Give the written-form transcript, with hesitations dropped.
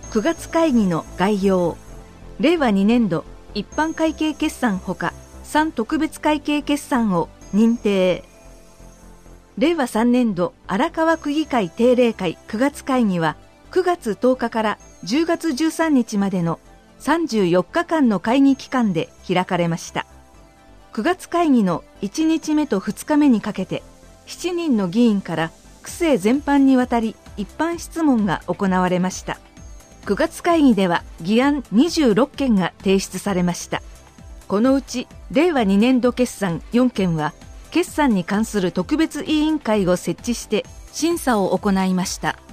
9月会議の概要。令和2年度一般会計決算ほか3特別会計決算を認定。令和3年度荒川区議会定例会9月会議は9月10日から10月13日までの34日間の会議期間で開かれました。9月会議の1日目と2日目にかけて7人の議員から区政全般にわたり一般質問が行われました。9月会議では議案26件が提出されました。このうち令和2年度決算4件は決算に関する特別委員会を設置して審査を行いました。